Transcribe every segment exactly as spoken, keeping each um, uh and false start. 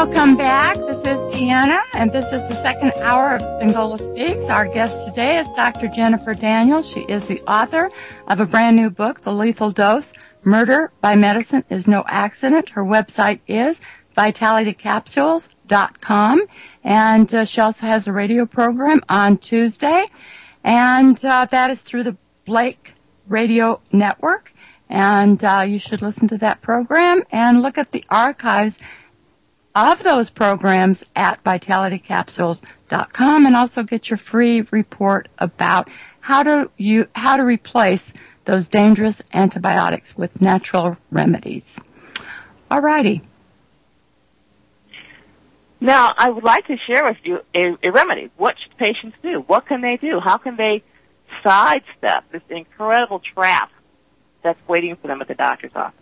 Welcome back. This is Deanna, and this is the second hour of Spingola Speaks. Our guest today is Doctor Jennifer Daniels. She is the author of a brand new book, The Lethal Dose, Murder by Medicine is No Accident. Her website is vitality capsules dot com, and uh, she also has a radio program on Tuesday, and uh, that is through the Blake Radio Network, and uh, you should listen to that program and look at the archives of those programs at vitality capsules dot com, and also get your free report about how to you how to replace those dangerous antibiotics with natural remedies. All righty. Now, I would like to share with you a, a remedy. What should patients do? What can they do? How can they sidestep this incredible trap that's waiting for them at the doctor's office?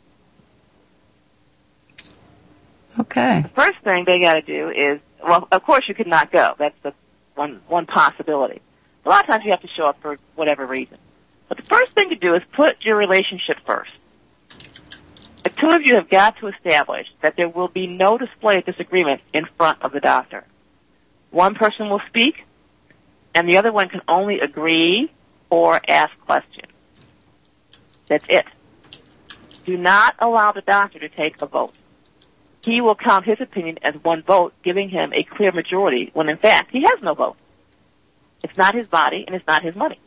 Okay. The first thing they got to do is, well, of course you could not go. That's the one one possibility. A lot of times you have to show up for whatever reason. But the first thing to do is put your relationship first. The two of you have got to establish that there will be no display of disagreement in front of the doctor. One person will speak, and the other one can only agree or ask questions. That's it. Do not allow the doctor to take a vote. He will count his opinion as one vote, giving him a clear majority, when in fact he has no vote. It's not his body, and it's not his money.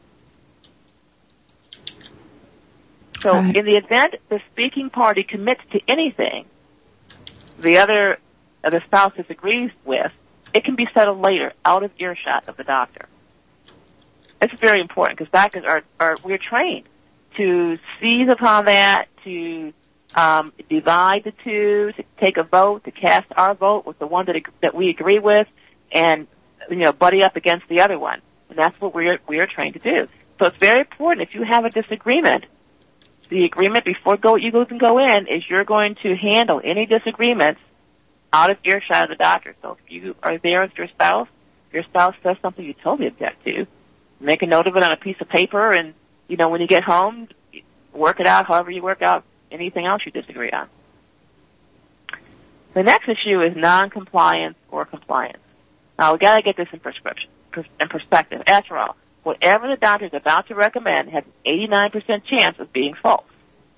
So right. In the event the speaking party commits to anything the other uh, the spouse disagrees with, it can be settled later, out of earshot of the doctor. It's very important, because doctors are, are we're trained to seize upon that, to Um, divide the two, to take a vote, to cast our vote with the one that that we agree with, and you know, buddy up against the other one. And that's what we're we're trained to do. So it's very important. If you have a disagreement, the agreement before go you can go in is you're going to handle any disagreements out of earshot of the doctor. So if you are there with your spouse, if your spouse says something you totally object to, make a note of it on a piece of paper, and you know, when you get home, work it out however you work out anything else you disagree on. The next issue is non-compliance or compliance. Now, we've got to get this in prescription, in perspective. After all, whatever the doctor is about to recommend has an eighty-nine percent chance of being false.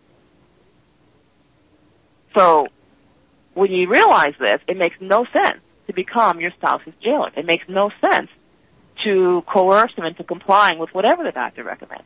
So, when you realize this, it makes no sense to become your spouse's jailer. It makes no sense to coerce them into complying with whatever the doctor recommends.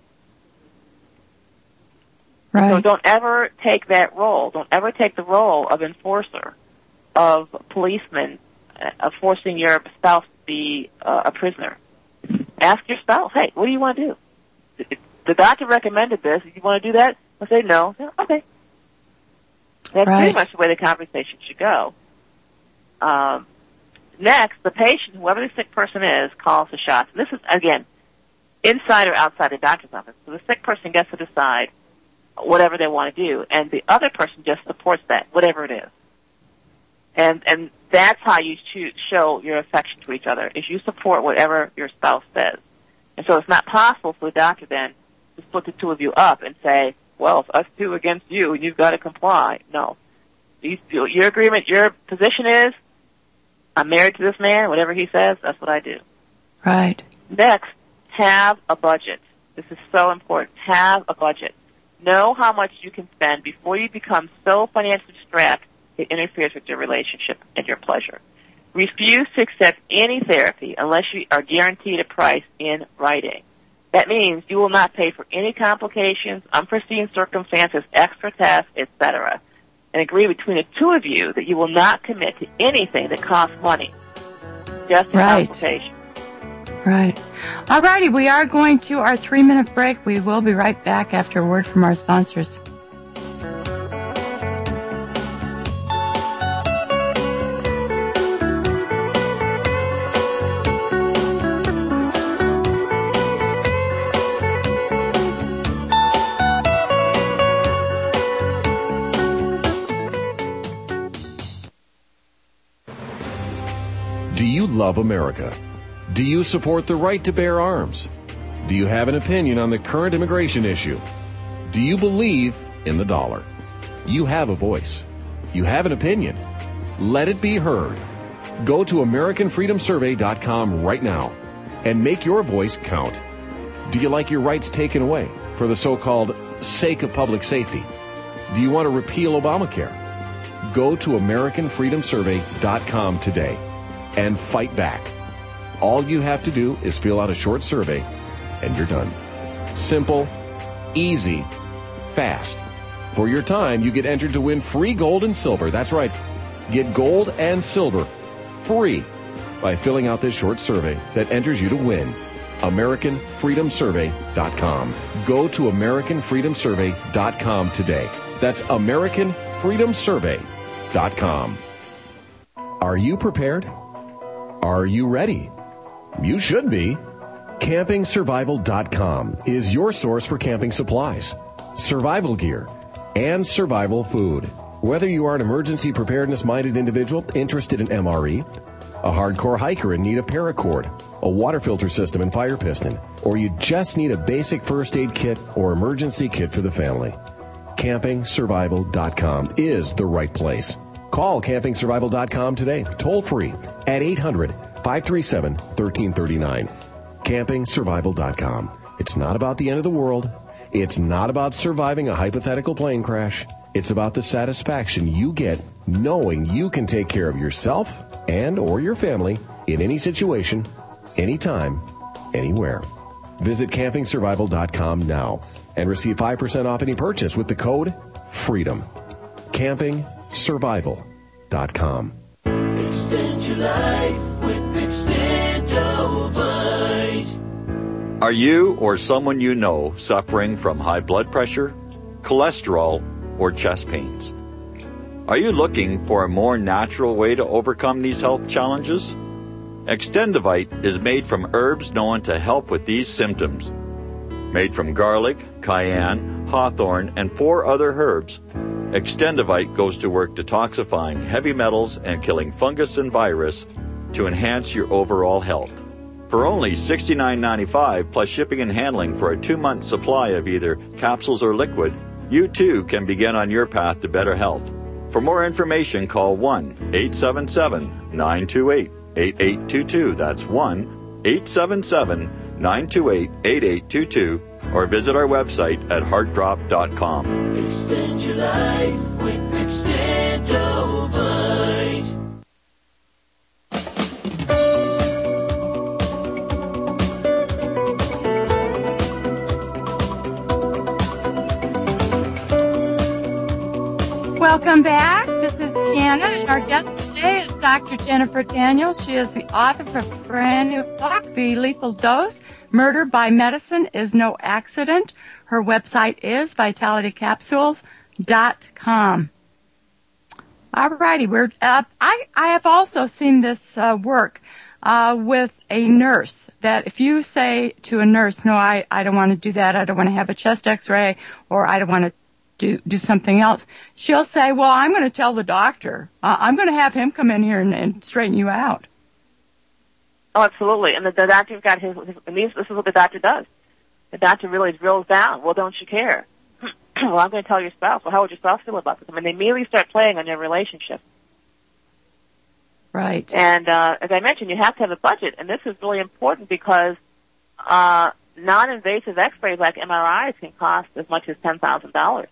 Right. So don't ever take that role. Don't ever take the role of enforcer, of policeman, uh, of forcing your spouse to be uh, a prisoner. Ask your spouse, hey, what do you want to do? The doctor recommended this. Do you want to do that? I'll say no. Okay. That's right. Pretty much the way the conversation should go. Um, next, the patient, whoever the sick person is, calls the shots. This is, again, inside or outside the doctor's office. So the sick person gets to decide whatever they want to do, and the other person just supports that, whatever it is. And and that's how you choose, show your affection to each other, is you support whatever your spouse says. And so it's not possible for the doctor then to split the two of you up and say, well, it's us two against you, and you've got to comply. No. You, your agreement, your position is, I'm married to this man, whatever he says, that's what I do. Right. Next, have a budget. This is so important. Have a budget. Know how much you can spend before you become so financially strapped it interferes with your relationship and your pleasure. Refuse to accept any therapy unless you are guaranteed a price in writing. That means you will not pay for any complications, unforeseen circumstances, extra tests, et cetera. And agree between the two of you that you will not commit to anything that costs money. Just a right. consultation. Right. All righty, we are going to our three-minute break. We will be right back after a word from our sponsors. Do you love America? Do you support the right to bear arms? Do you have an opinion on the current immigration issue? Do you believe in the dollar? You have a voice. You have an opinion. Let it be heard. Go to American Freedom Survey dot com right now and make your voice count. Do you like your rights taken away for the so-called sake of public safety? Do you want to repeal Obamacare? Go to American Freedom Survey dot com today and fight back. All you have to do is fill out a short survey and you're done. Simple, easy, fast. For your time, you get entered to win free gold and silver. That's right. Get gold and silver free by filling out this short survey that enters you to win. American Freedom Survey dot com. Go to American Freedom Survey dot com today. That's American Freedom Survey dot com. Are you prepared? Are you ready? You should be. Camping Survival dot com is your source for camping supplies, survival gear, and survival food. Whether you are an emergency preparedness-minded individual interested in M R E, a hardcore hiker in need of paracord, a water filter system and fire piston, or you just need a basic first aid kit or emergency kit for the family, Camping Survival dot com is the right place. Call Camping Survival dot com today, toll free at eight hundred, five three seven, one three three nine. Camping Survival dot com. It's not about the end of the world. It's not about surviving a hypothetical plane crash. It's about the satisfaction you get knowing you can take care of yourself and or your family in any situation, anytime, anywhere. Visit Camping Survival dot com now and receive five percent off any purchase with the code FREEDOM. Camping Survival dot com. Extend your life with Extendovite. Are you or someone you know suffering from high blood pressure, cholesterol, or chest pains? Are you looking for a more natural way to overcome these health challenges? Extendovite is made from herbs known to help with these symptoms. Made from garlic, cayenne, hawthorn, and four other herbs, Extendovite goes to work detoxifying heavy metals and killing fungus and virus to enhance your overall health. For only sixty-nine ninety-five plus shipping and handling for a two-month supply of either capsules or liquid, you too can begin on your path to better health. For more information, call one eight seven seven, nine two eight, eight eight two two. That's one eight seven seven, nine two eight, eight eight two two, or visit our website at heart drop dot com. Extend your life with Extendovite. Welcome back. This is Deanna, and our guest today is Doctor Jennifer Daniels. She is the author of a brand new book, The Lethal Dose, Murder by Medicine is No Accident. Her website is vitality capsules dot com. All righty. We're, uh, I, I have also seen this uh, work uh, with a nurse, that if you say to a nurse, no, I, I don't want to do that, I don't want to have a chest x-ray, or I don't want to Do, do something else, she'll say, well, I'm going to tell the doctor. Uh, I'm going to have him come in here and, and straighten you out. Oh, absolutely. And the, the doctor's got his, his, and these, this is what the doctor does. The doctor really drills down. Well, don't you care? Well, I'm going to tell your spouse. Well, how would your spouse feel about this? I mean, they immediately start playing on your relationship. Right. And uh, as I mentioned, you have to have a budget, and this is really important because uh, non-invasive x-rays like M R Is can cost as much as ten thousand dollars.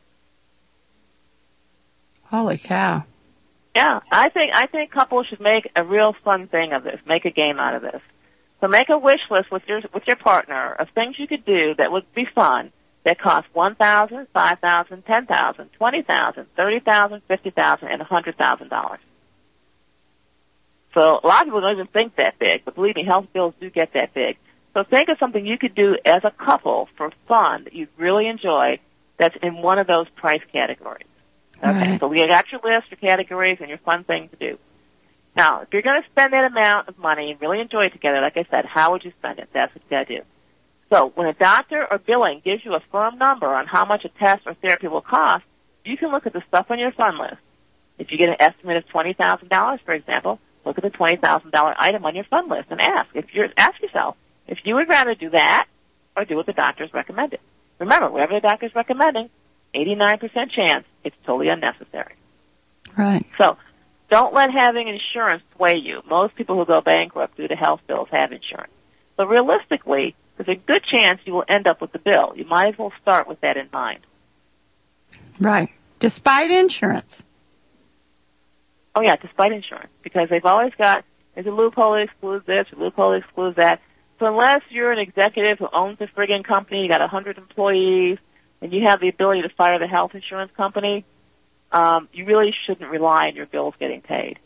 Holy cow. Yeah, I think I think couples should make a real fun thing of this, make a game out of this. So make a wish list with your with your partner of things you could do that would be fun, that cost one thousand dollars, five thousand dollars, ten thousand dollars, twenty thousand dollars, thirty thousand dollars, fifty thousand dollars, and one hundred thousand dollars. So a lot of people don't even think that big, but believe me, health bills do get that big. So think of something you could do as a couple for fun that you'd really enjoy that's in one of those price categories. Okay, right. So we got your list, your categories, and your fun thing to do. Now, if you're going to spend that amount of money and really enjoy it together, like I said, how would you spend it? That's what you got to do. So when a doctor or billing gives you a firm number on how much a test or therapy will cost, you can look at the stuff on your fun list. If you get an estimate of twenty thousand dollars, for example, look at the twenty thousand dollars item on your fun list and ask. If you're, ask yourself if you would rather do that or do what the doctor's recommended. Remember, whatever the doctor's recommending, eighty-nine percent chance it's totally unnecessary. Right. So Don't let having insurance sway you. Most people who go bankrupt due to health bills have insurance. But realistically, there's a good chance you will end up with the bill. You might as well start with that in mind. Right. Despite insurance. Oh, yeah, despite insurance. Because they've always got, there's a loophole that excludes this, a loophole that excludes that. So unless you're an executive who owns a friggin' company, you got one hundred employees, and you have the ability to fire the health insurance company, um, you really shouldn't rely on your bills getting paid.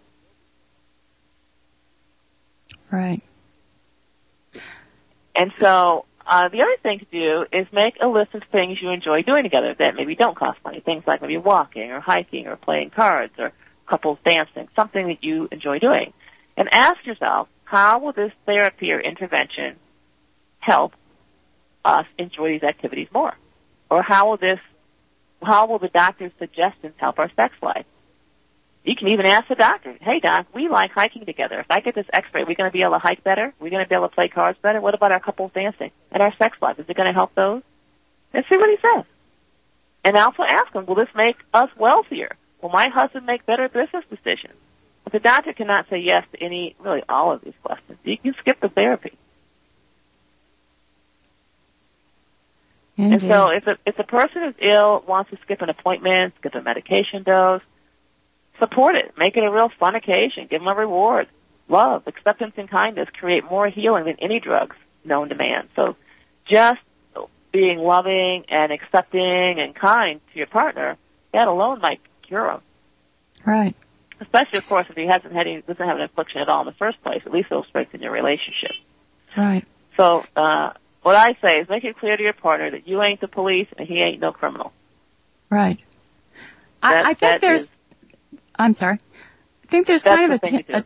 Right. And so uh, the other thing to do is make a list of things you enjoy doing together that maybe don't cost money. Things like maybe walking or hiking or playing cards or couples dancing, something that you enjoy doing. And ask yourself, how will this therapy or intervention help us enjoy these activities more? Or how will this, how will the doctor's suggestions help our sex life? You can even ask the doctor, hey, doc, we like hiking together. If I get this x-ray, are we going to be able to hike better? Are we going to be able to play cards better? What about our couples dancing and our sex life? Is it going to help those? And see what he says. And also ask him, will this make us wealthier? Will my husband make better business decisions? But the doctor cannot say yes to any, really all of these questions. You can skip the therapy. Indeed. And so if a, if the person is ill, wants to skip an appointment, skip a medication dose, support it. Make it a real fun occasion. Give them a reward. Love, acceptance, and kindness create more healing than any drugs known to man. So just being loving and accepting and kind to your partner, that alone might cure them. Right. Especially, of course, if he hasn't had any, doesn't have an affliction at all in the first place. At least it'll strengthen your relationship. Right. So uh, what I say is make it clear to your partner that you ain't the police and he ain't no criminal. Right. That, I, I think there's... Is, I'm sorry. I think there's That's kind of the a, thing te- to a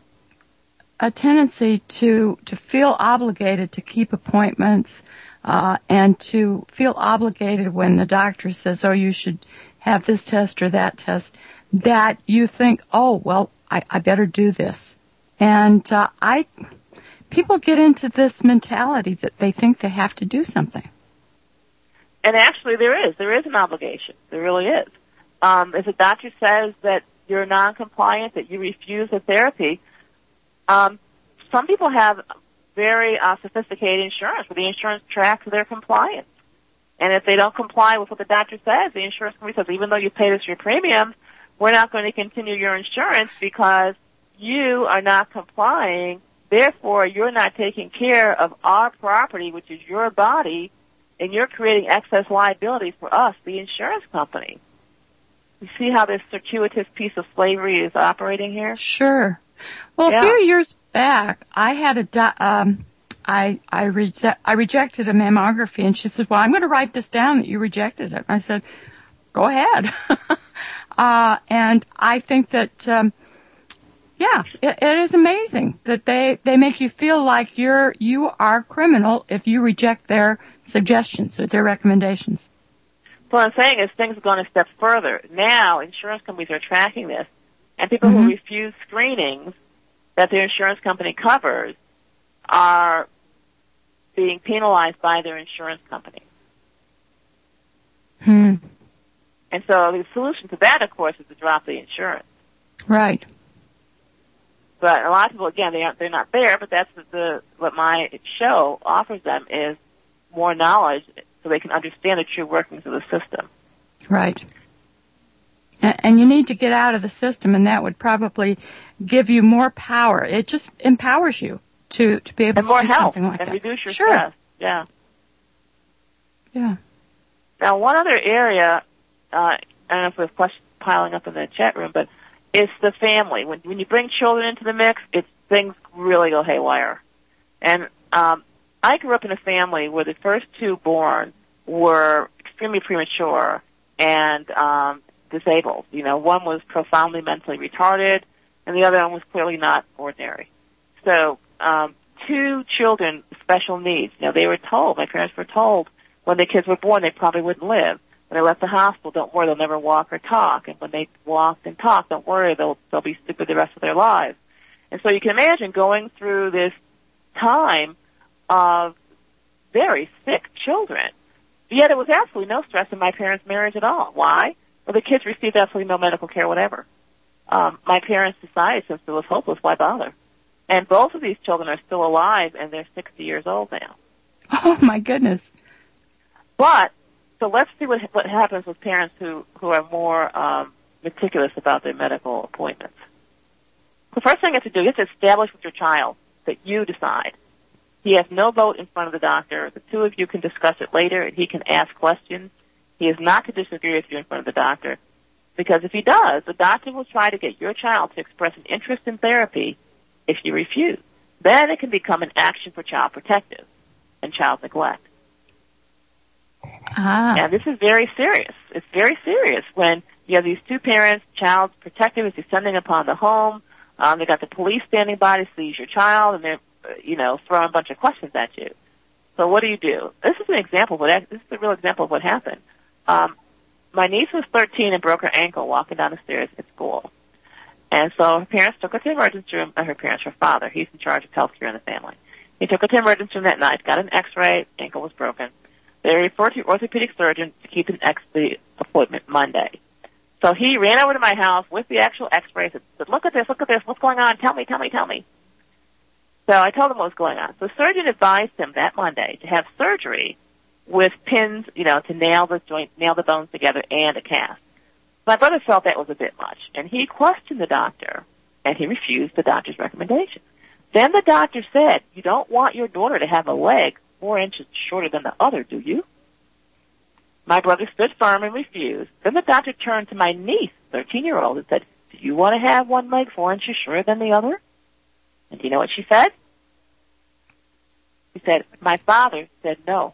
a tendency to to feel obligated to keep appointments uh, and to feel obligated when the doctor says, "Oh, you should have this test or that test." That you think, "Oh, well, I, I better do this," and uh, I people get into this mentality that they think they have to do something. And actually, there is there is an obligation. There really is. Um, if a doctor says that you're non-compliant, that you refuse the therapy, um, some people have very uh, sophisticated insurance where the insurance tracks their compliance. And if they don't comply with what the doctor says, the insurance company says, even though you paid us your premiums, we're not going to continue your insurance because you are not complying. Therefore, you're not taking care of our property, which is your body, and you're creating excess liability for us, the insurance company. You see how this circuitous piece of slavery is operating here? Sure. Well, Yeah. a few years back, I had a do- um, I I, reje- I rejected a mammography, and she said, "Well, I'm going to write this down that you rejected it." I said, "Go ahead." uh, and I think that, um, yeah, it, it is amazing that they they make you feel like you're you are criminal if you reject their suggestions or their recommendations. So what I'm saying is things have gone a step further. Now, insurance companies are tracking this, and people Mm-hmm. who refuse screenings that their insurance company covers are being penalized by their insurance company. Hmm. And so the solution to that, of course, is to drop the insurance. Right. But a lot of people, again, they aren't, they're not there, but that's what, the, what my show offers them is more knowledge so they can understand the true workings of the system. Right. And you need to get out of the system, and that would probably give you more power. It just empowers you to, to be able And to more do help something like and that. reduce your sure. stress. Yeah. Yeah. Now, one other area, uh, I don't know if we have questions piling up in the chat room, but it's the family. When when you bring children into the mix, it's things really go haywire. And um, I grew up in a family where the first two born were extremely premature and um, disabled. You know, one was profoundly mentally retarded, and the other one was clearly not ordinary. So, um, two children with special needs. You know, they were told, my parents were told, when the kids were born, they probably wouldn't live. When they left the hospital, don't worry, they'll never walk or talk. And when they walked and talked, don't worry, they'll they'll be stupid the rest of their lives. And so you can imagine going through this time of very sick children. Yet it was absolutely no stress in my parents' marriage at all. Why? Well, the kids received absolutely no medical care whatever. um, my parents decided since it was hopeless, why bother? And both of these children are still alive, and they're sixty years old now. Oh, my goodness. But, so let's see what what happens with parents who, who are more um, meticulous about their medical appointments. The first thing you have to do, you have to establish with your child that you decide. He has no vote in front of the doctor. The two of you can discuss it later, and he can ask questions. He is not to disagree with you in front of the doctor, because if he does, the doctor will try to get your child to express an interest in therapy if you refuse. Then it can become an action for child protective and child neglect. Ah. And this is very serious. It's very serious when you have these two parents, child protective is descending upon the home. Um, they got the police standing by to seize your child, and they're, uh, you know, throwing a bunch of questions at you. So what do you do? This is an example of what, this is a real example of what happened. Um, my niece was thirteen and broke her ankle walking down the stairs at school. And so her parents took her to the emergency room, uh, her parents, her father, he's in charge of health care in the family. He took her to the emergency room that night, got an x-ray, ankle was broken. They referred to orthopedic surgeon to keep an ex- the appointment Monday. So he ran over to my house with the actual x-rays and said, look at this, look at this, what's going on? Tell me, tell me, tell me. So I told him what was going on. So the surgeon advised him that Monday to have surgery with pins, you know, to nail the joint, nail the bones together and a cast. My brother felt that was a bit much, and he questioned the doctor, and he refused the doctor's recommendation. Then the doctor said, you don't want your daughter to have a leg four inches shorter than the other, do you? My brother stood firm and refused. Then the doctor turned to my niece, thirteen-year-old, and said, do you want to have one leg four inches shorter than the other? And do you know what she said? She said, my father said no.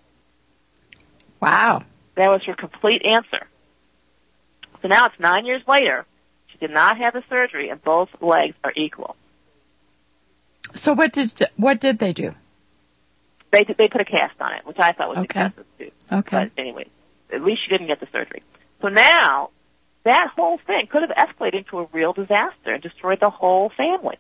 Wow. That was her complete answer. So now it's nine years later. She did not have the surgery, and both legs are equal. So what did what did they do? They they put a cast on it, which I thought was Okay. excessive too. Okay. But anyway, at least she didn't get the surgery. So now that whole thing could have escalated into a real disaster and destroyed the whole family.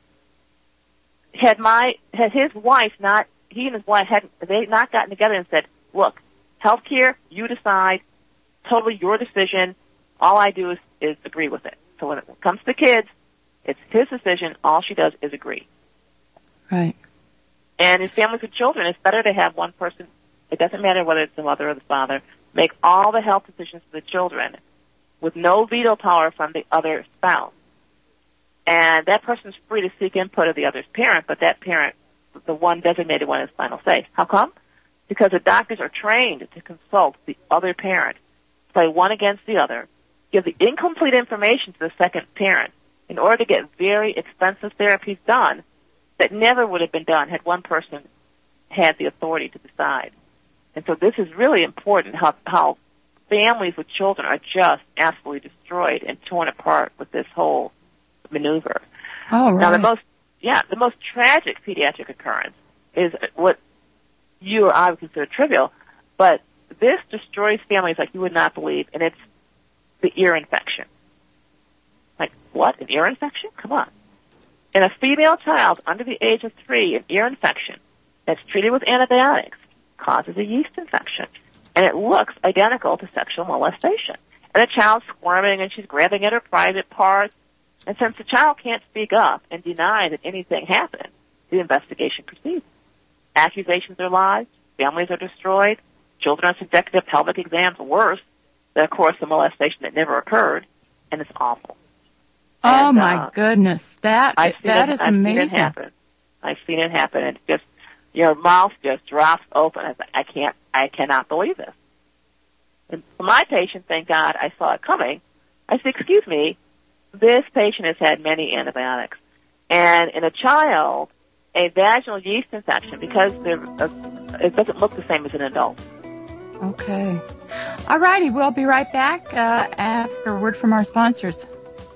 Had my had his wife not he and his wife had they not gotten together and said, look, healthcare, you decide, totally your decision. All I do is, is agree with it. So when it comes to kids, it's his decision. All she does is agree. Right. And in families with children, it's better to have one person, it doesn't matter whether it's the mother or the father, make all the health decisions for the children with no veto power from the other spouse. And that person is free to seek input of the other's parent, but that parent, the one designated one, is final say. How come? Because the doctors are trained to consult the other parent, play one against the other, give the incomplete information to the second parent in order to get very expensive therapies done that never would have been done had one person had the authority to decide. And so this is really important, how, how families with children are just absolutely destroyed and torn apart with this whole maneuver. Oh, right. Now, the most, yeah, the most tragic pediatric occurrence is what you or I would consider trivial, but this destroys families like you would not believe, and it's the ear infection. Like, what? An ear infection? Come on. In a female child under the age of three, an ear infection that's treated with antibiotics causes a yeast infection, and it looks identical to sexual molestation. And the child's squirming, and she's grabbing at her private parts. And since the child can't speak up and deny that anything happened, the investigation proceeds. Accusations are lodged, families are destroyed, children are subjected to pelvic exams worse than, of course, the molestation that never occurred, and it's awful. Oh, and, my uh, goodness. That, I've seen that it, is I've amazing. Seen it happen. I've seen it happen, and it's just, your mouth just drops open. It's like, I can't, I cannot believe this. And for my patient, thank God I saw it coming. I said, excuse me, this patient has had many antibiotics. And in a child, a vaginal yeast infection, because they're, uh, it doesn't look the same as an adult. Okay. All righty. We'll be right back uh, after a word from our sponsors.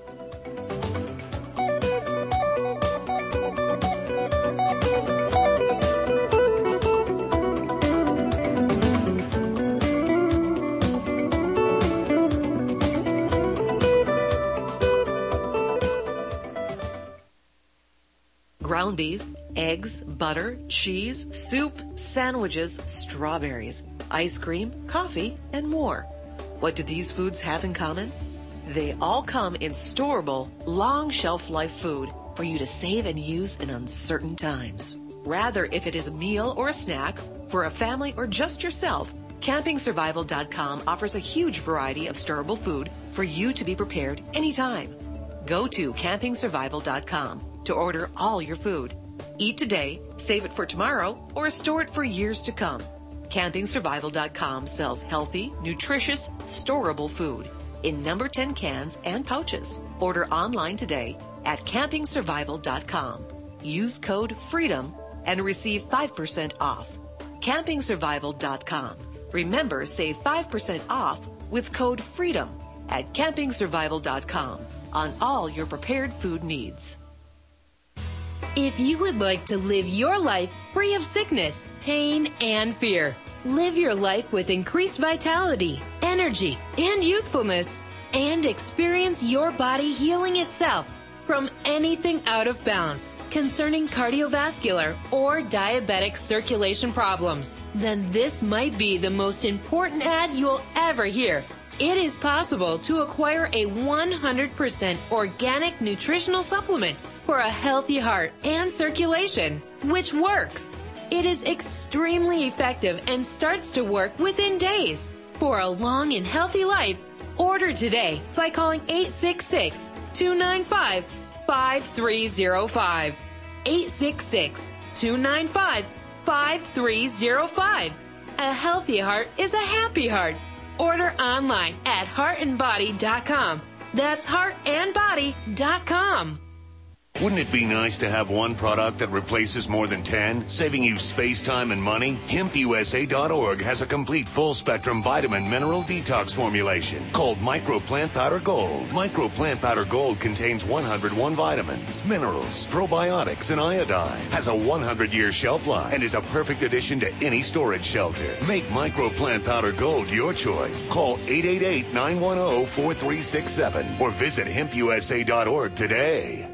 Ground beef, eggs, butter, cheese, soup, sandwiches, strawberries, ice cream, coffee, and more. What do these foods have in common? They all come in storable, long shelf life food for you to save and use in uncertain times. Rather, if it is a meal or a snack for a family or just yourself, camping survival dot com offers a huge variety of storable food for you to be prepared anytime. Go to camping survival dot com to order all your food. Eat today, save it for tomorrow, or store it for years to come. camping survival dot com sells healthy, nutritious, storable food in number ten cans and pouches. Order online today at camping survival dot com. Use code FREEDOM and receive five percent off. camping survival dot com. Remember, save five percent off with code FREEDOM at camping survival dot com on all your prepared food needs. If you would like to live your life free of sickness, pain, and fear, live your life with increased vitality, energy, and youthfulness, and experience your body healing itself from anything out of balance concerning cardiovascular or diabetic circulation problems, then this might be the most important ad you'll ever hear. It is possible to acquire a one hundred percent organic nutritional supplement for a healthy heart and circulation, which works. It is extremely effective and starts to work within days. For a long and healthy life, order today by calling eight six six, two nine five, five three zero five. eight six six, two nine five, five three zero five. A healthy heart is a happy heart. Order online at heart and body dot com. That's heart and body dot com. Wouldn't it be nice to have one product that replaces more than ten, saving you space, time, and money? hemp U S A dot org has a complete full-spectrum vitamin mineral detox formulation called Micro Plant Powder Gold. Micro Plant Powder Gold contains one hundred one vitamins, minerals, probiotics, and iodine. Has a one hundred year shelf life and is a perfect addition to any storage shelter. Make Micro Plant Powder Gold your choice. Call eight eight eight, nine one zero, four three six seven or visit hemp U S A dot org today.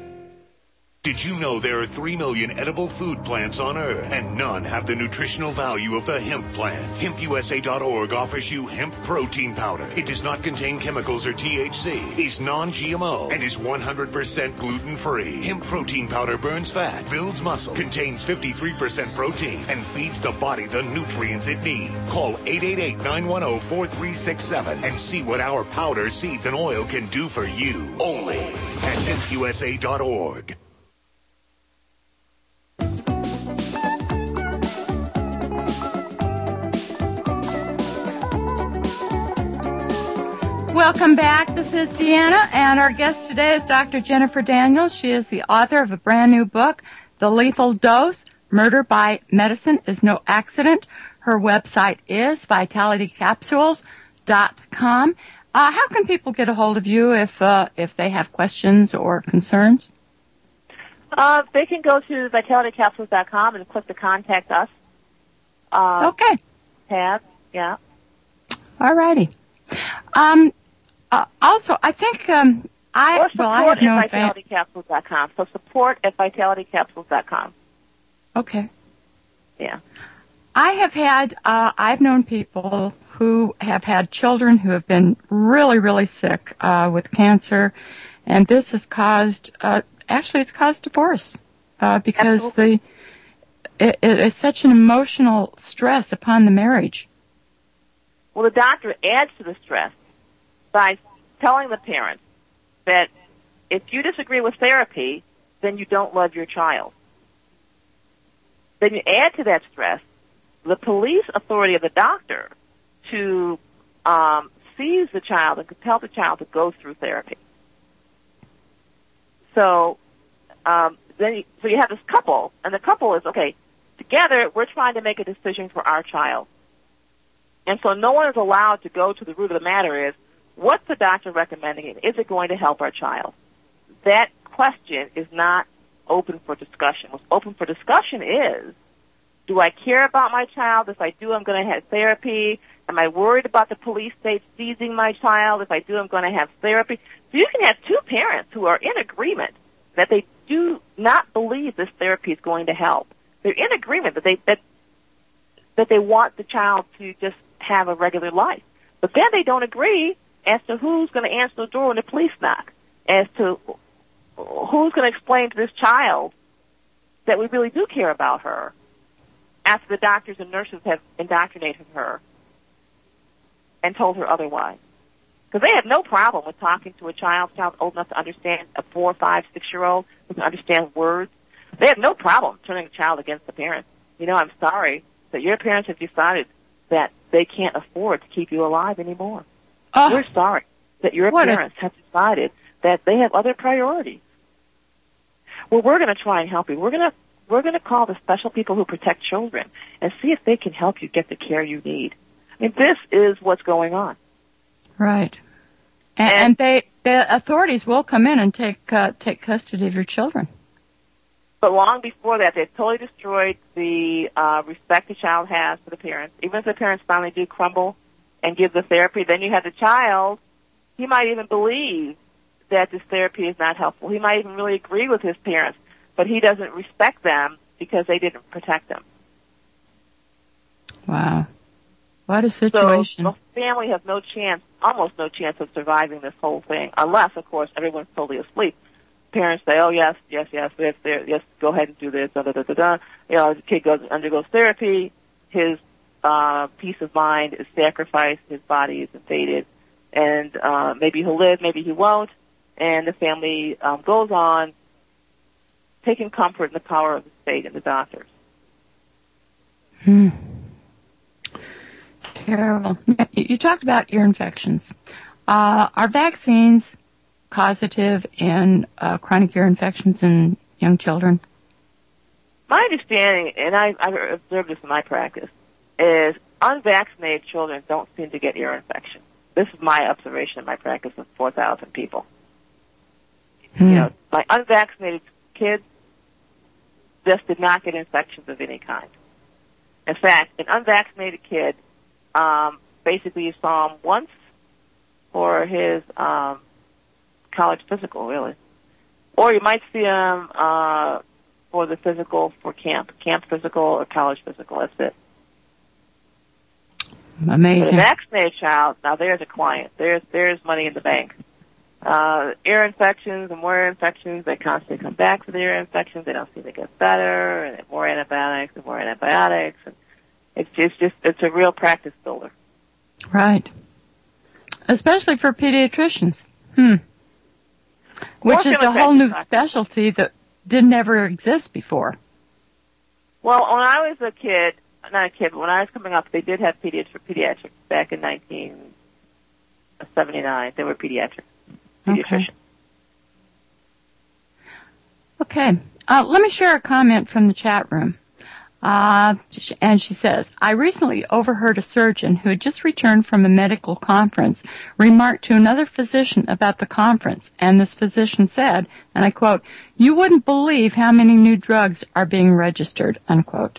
Did you know there are three million edible food plants on Earth, and none have the nutritional value of the hemp plant? hemp U S A dot org offers you hemp protein powder. It does not contain chemicals or T H C, is non G M O, and is one hundred percent gluten-free. Hemp protein powder burns fat, builds muscle, contains fifty-three percent protein, and feeds the body the nutrients it needs. Call eight eight eight, nine one zero, four three six seven and see what our powder, seeds, and oil can do for you. Only at hemp U S A dot org. Welcome back. This is Deanna, and our guest today is Doctor Jennifer Daniels. She is the author of a brand new book, The Lethal Dose, Murder by Medicine is No Accident. Her website is vitality capsules dot com. Uh, how can people get a hold of you if uh, if they have questions or concerns? Uh, they can go to vitality capsules dot com and click the Contact Us uh, okay. tab. Yeah. All righty. Um, uh, also, I think um, I or well, I have no at vitality capsules dot com. So support at vitality capsules dot com. Okay. Yeah. I have had, uh, I've known people who have had children who have been really, really sick uh, with cancer, and this has caused, uh, actually it's caused divorce uh, because Absolutely. the it, it is such an emotional stress upon the marriage. Well, the doctor adds to the stress by telling the parents that if you disagree with therapy, then you don't love your child. Then you add to that stress the police authority of the doctor to um, seize the child and compel the child to go through therapy. So, um, then you, so you have this couple, and the couple is, okay, together we're trying to make a decision for our child. And so no one is allowed to go to the root of the matter is, what's the doctor recommending? Is it going to help our child? That question is not open for discussion. What's open for discussion is, do I care about my child? If I do, I'm going to have therapy. Am I worried about the police state seizing my child? If I do, I'm going to have therapy. So you can have two parents who are in agreement that they do not believe this therapy is going to help. They're in agreement that they that that they want the child to just have a regular life. But then they don't agree as to who's going to answer the door when the police knock, as to who's going to explain to this child that we really do care about her after the doctors and nurses have indoctrinated her and told her otherwise. Because they have no problem with talking to a child, child old enough to understand, a four, five, six-year-old who can understand words. They have no problem turning a child against the parents. You know, I'm sorry that your parents have decided that they can't afford to keep you alive anymore. Oh, We're sorry that your parents a- have decided that they have other priorities. Well, we're going to try and help you. We're going to we're going to call the special people who protect children and see if they can help you get the care you need. I mean, this is what's going on. Right. And, and they the authorities will come in and take uh, take custody of your children. But long before that, they've totally destroyed the uh, respect the child has for the parents. Even if the parents finally do crumble and give the therapy, then you have the child. He might even believe that this therapy is not helpful. He might even really agree with his parents, but he doesn't respect them because they didn't protect him. Wow. What a situation. So the family has no chance, almost no chance of surviving this whole thing, unless, of course, everyone's totally asleep. Parents say, oh, yes, yes, yes, yes, yes, go ahead and do this, da, da, da, da, da. You know, the kid goes, undergoes therapy, his uh, peace of mind is sacrificed, his body is invaded, and uh, maybe he'll live, maybe he won't, and the family um, goes on taking comfort in the power of the state and the doctors. Hmm. Terrible. You talked about ear infections. Uh, are vaccines causative in uh, chronic ear infections in young children? My understanding, and I, I've observed this in my practice, is unvaccinated children don't seem to get ear infections. This is my observation in my practice of four thousand people. Hmm. You know, my unvaccinated kids just did not get infections of any kind. In fact, an unvaccinated kid, um, basically you saw him once for his um, college physical, really. Or you might see him uh, for the physical for camp, camp physical or college physical, that's it. Amazing. But a vaccinated child, now there's a client. There's there's money in the bank. Uh, ear infections and more ear infections, they constantly come back for the ear infections. They don't seem to get better, and more antibiotics and more antibiotics. And it's just, just it's a real practice builder. Right. Especially for pediatricians. Hmm. Which is a whole new specialty that didn't ever exist before. Well, when I was a kid, not a kid, but when I was coming up, they did have pediatric, pediatrics back in nineteen seventy-nine. They were pediatric. Okay. Okay. Uh, let me share a comment from the chat room. Uh, and she says, I recently overheard a surgeon who had just returned from a medical conference remark to another physician about the conference. And this physician said, and I quote, you wouldn't believe how many new drugs are being registered, unquote.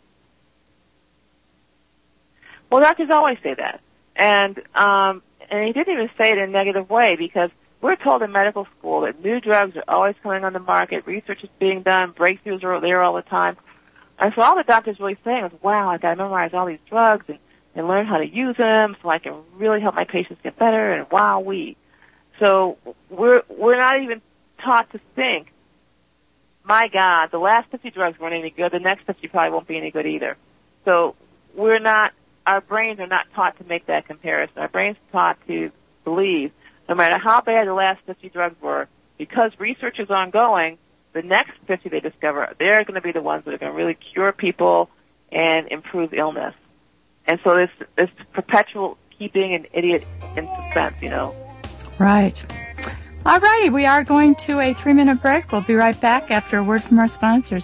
Well, doctors always say that. And, um, and he didn't even say it in a negative way, because we're told in medical school that new drugs are always coming on the market, research is being done, breakthroughs are there all the time. And so all the doctor's really saying is, wow, I've got to memorize all these drugs and, and learn how to use them so I can really help my patients get better, and wow, we. So we're, we're not even taught to think, my God, the last fifty drugs weren't any good, the next fifty probably won't be any good either. So we're not, our brains are not taught to make that comparison. Our brains are taught to believe, no matter how bad the last fifty drugs were, because research is ongoing, the next fifty they discover, they're going to be the ones that are going to really cure people and improve illness. And so this this perpetual keeping an idiot in suspense, you know. Right. All righty, we are going to a three-minute break. We'll be right back after a word from our sponsors.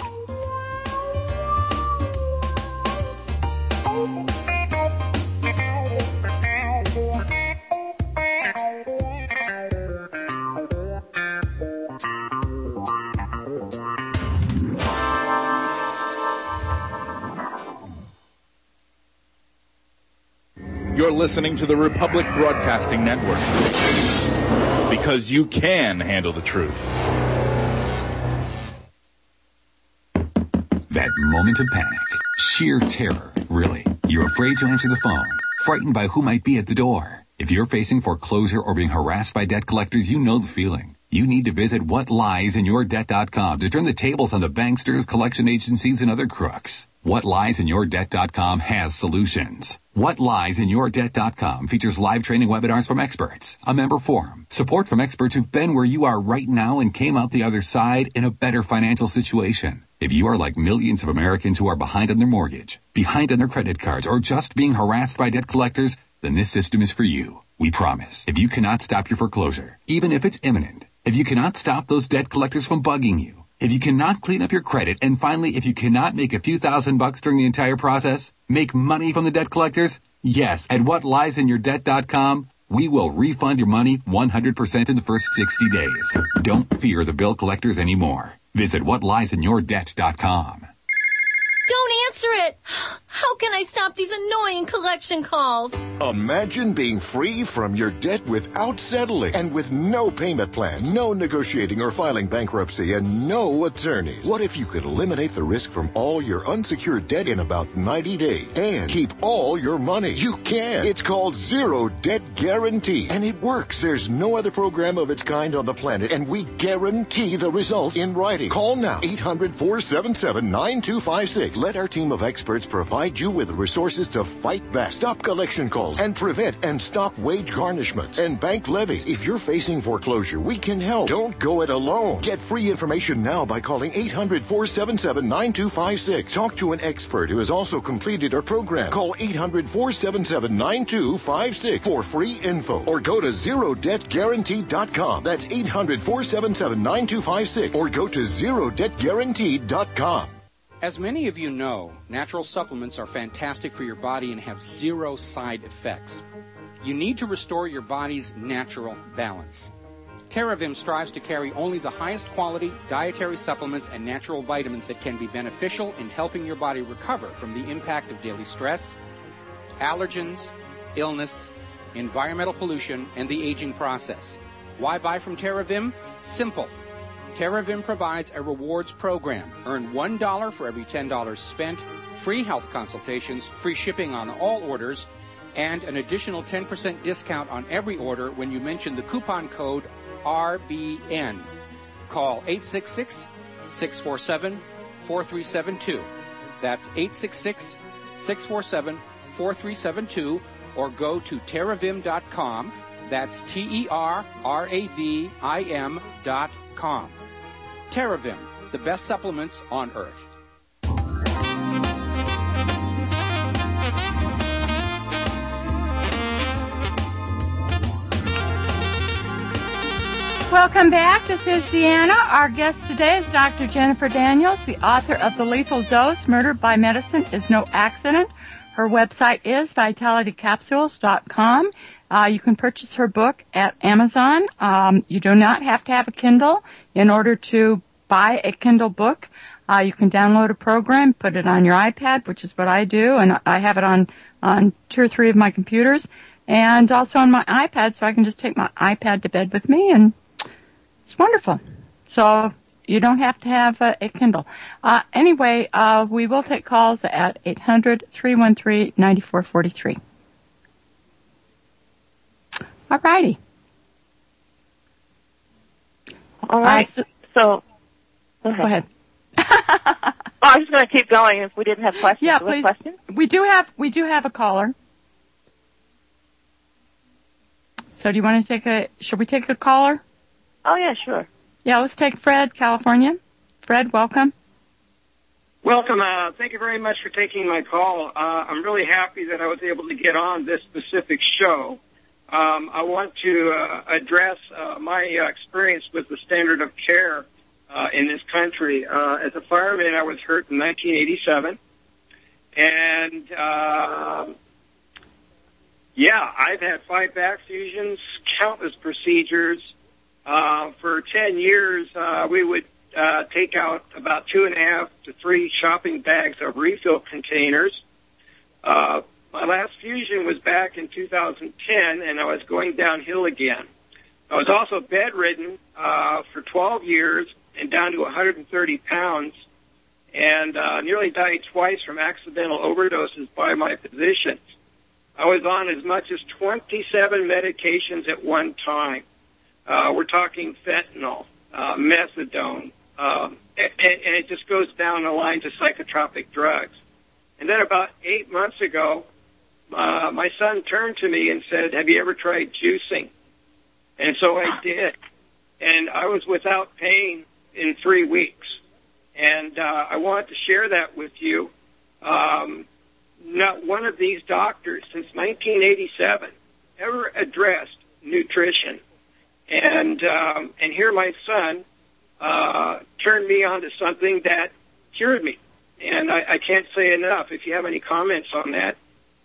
You're listening to the Republic Broadcasting Network, because you can handle the truth. That moment of panic, sheer terror, really. You're afraid to answer the phone, frightened by who might be at the door. If you're facing foreclosure or being harassed by debt collectors, you know the feeling. You need to visit what lies in your debt dot com to turn the tables on the banksters, collection agencies, and other crooks. what lies in your debt dot com has solutions. what lies in your debt dot com features live training webinars from experts, a member forum, support from experts who've been where you are right now and came out the other side in a better financial situation. If you are like millions of Americans who are behind on their mortgage, behind on their credit cards, or just being harassed by debt collectors, then this system is for you. We promise. If you cannot stop your foreclosure, even if it's imminent, if you cannot stop those debt collectors from bugging you, if you cannot clean up your credit, and finally, if you cannot make a few thousand bucks during the entire process, make money from the debt collectors, yes, at what lies in your debt dot com, we will refund your money one hundred percent in the first sixty days. Don't fear the bill collectors anymore. Visit what lies in your debt dot com. Don't answer it! How can I stop these annoying collection calls? Imagine being free from your debt without settling and with no payment plans, no negotiating or filing bankruptcy, and no attorneys. What if you could eliminate the risk from all your unsecured debt in about ninety days and keep all your money? You can. It's called Zero Debt Guarantee, and it works. There's no other program of its kind on the planet, and we guarantee the results in writing. Call now, eight hundred, four seven seven, nine two five six. Let our team of experts provide you with the resources to fight back, stop collection calls, and prevent and stop wage garnishments and bank levies. If you're facing foreclosure, we can help. Don't go it alone. Get free information now by calling eight hundred, four seven seven, nine two five six. Talk to an expert who has also completed our program. Call eight hundred, four seven seven, nine two five six for free info, or go to zero debt guarantee dot com. That's eight hundred, four seven seven, nine two five six, or go to zero debt guarantee dot com. As many of you know, natural supplements are fantastic for your body and have zero side effects. You need to restore your body's natural balance. TerraVim strives to carry only the highest quality dietary supplements and natural vitamins that can be beneficial in helping your body recover from the impact of daily stress, allergens, illness, environmental pollution, and the aging process. Why buy from TerraVim? Simple. TerraVim provides a rewards program. Earn one dollar for every ten dollars spent, free health consultations, free shipping on all orders, and an additional ten percent discount on every order when you mention the coupon code R B N. Call eight six six, six four seven, four three seven two. That's eight six six, six four seven, four three seven two, or go to terravim dot com. That's T E R R A V I M dot com. TerraVim, the best supplements on earth. Welcome back. This is Deanna. Our guest today is Doctor Jennifer Daniels, the author of The Lethal Dose, Murder by Medicine is No Accident. Her website is vitality capsules dot com. Uh, you can purchase her book at Amazon. Um, you do not have to have a Kindle in order to buy a Kindle book. Uh, you can download a program, put it on your iPad, which is what I do, and I have it on, on two or three of my computers, and also on my iPad, so I can just take my iPad to bed with me, and it's wonderful. So you don't have to have a, a Kindle. Uh, anyway, uh, we will take calls at eight hundred, three one three, nine four four three. All righty. All right. Uh, so, so, go ahead. Go ahead. oh, I was just going to keep going if we didn't have questions. Yeah, do we please. have questions? We do have we do have a caller. So do you want to take a? Should we take a caller? Oh yeah, sure. Yeah, let's take Fred, California. Fred, welcome. Welcome. Uh, thank you very much for taking my call. Uh, I'm really happy that I was able to get on this specific show. Um, I want to uh, address uh, my uh, experience with the standard of care uh, in this country. Uh, as a fireman, I was hurt in nineteen eighty-seven. And, uh, yeah, I've had five back fusions, countless procedures. Uh, for ten years, uh, we would uh, take out about two and a half to three shopping bags of refill containers. Uh, my last fusion was back in two thousand ten, and I was going downhill again. I was also bedridden uh, for twelve years and down to one hundred thirty pounds, and uh, nearly died twice from accidental overdoses by my physicians. I was on as much as twenty-seven medications at one time. Uh, we're talking fentanyl, uh, methadone, um, and, and it just goes down the line to psychotropic drugs. And then about eight months ago, uh, my son turned to me and said, have you ever tried juicing? And so I did. And I was without pain in three weeks. And uh, I wanted to share that with you. Um, not one of these doctors since nineteen eighty-seven ever addressed nutrition. And um, and here my son uh, turned me on to something that cured me. And I, I can't say enough. If you have any comments on that.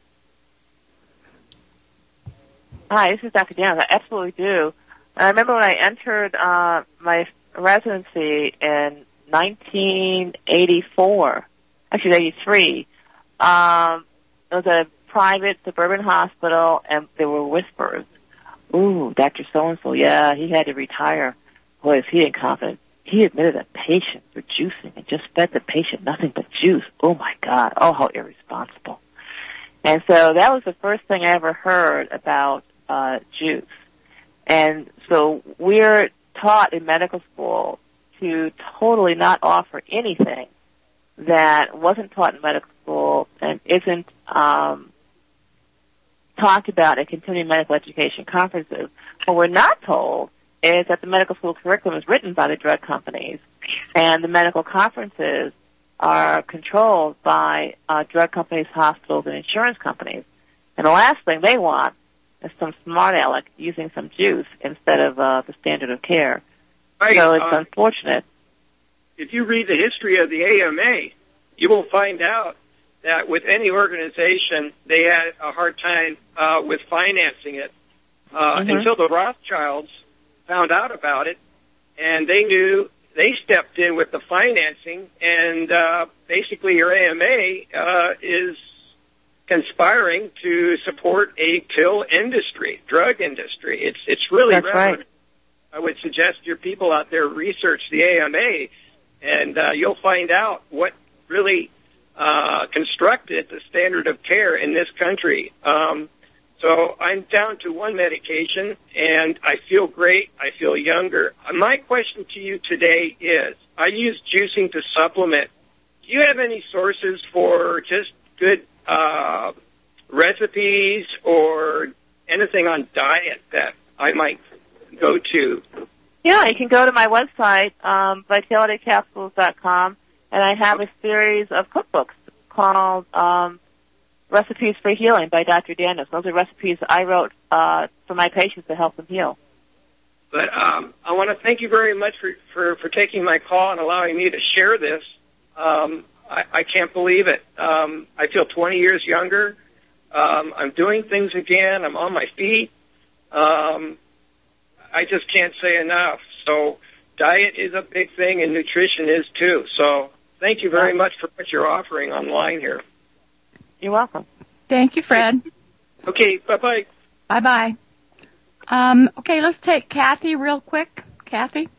Hi, this is Doctor Dan. I absolutely do. I remember when I entered uh, my residency in nineteen eighty-four, actually eighty-three. Um, it was a private suburban hospital, and there were whispers. Ooh, Doctor So-and-so, yeah, he had to retire. Boy, is he incompetent. He admitted that patients were juicing and just fed the patient nothing but juice. Oh, my God. Oh, how irresponsible. And so that was the first thing I ever heard about uh, juice. And so we're taught in medical school to totally not offer anything that wasn't taught in medical school and isn't um, talked about at continuing medical education conferences. What we're not told is that the medical school curriculum is written by the drug companies, and the medical conferences are controlled by uh, drug companies, hospitals, and insurance companies. And the last thing they want is some smart aleck using some juice instead of uh, the standard of care. Right. So it's uh, unfortunate. If you read the history of the A M A, you will find out that with any organization, they had a hard time uh, with financing it uh, Mm-hmm. until the Rothschilds found out about it, and they knew they stepped in with the financing, and uh, basically your A M A uh, is conspiring to support a pill industry, drug industry. It's it's really That's relevant. right. I would suggest your people out there research the A M A, and uh, you'll find out what really uh, constructed the standard of care in this country. Um, so I'm down to one medication, and I feel great. I feel younger. My question to you today is, I use juicing to supplement. Do you have any sources for just good uh, recipes or anything on diet that I might go to? Yeah, you can go to my website, um, vitality capsules dot com, and I have a series of cookbooks called um, Recipes for Healing by Doctor Daniels. Those are recipes I wrote uh, for my patients to help them heal. But um, I want to thank you very much for, for, for taking my call and allowing me to share this. Um, I, I can't believe it. Um, I feel twenty years younger. Um, I'm doing things again. I'm on my feet. Um, I just can't say enough. So diet is a big thing, and nutrition is too. So thank you very much for what you're offering online here. You're welcome. Thank you, Fred. Okay, bye-bye. Bye-bye. Um, okay, let's take Kathy real quick. Kathy?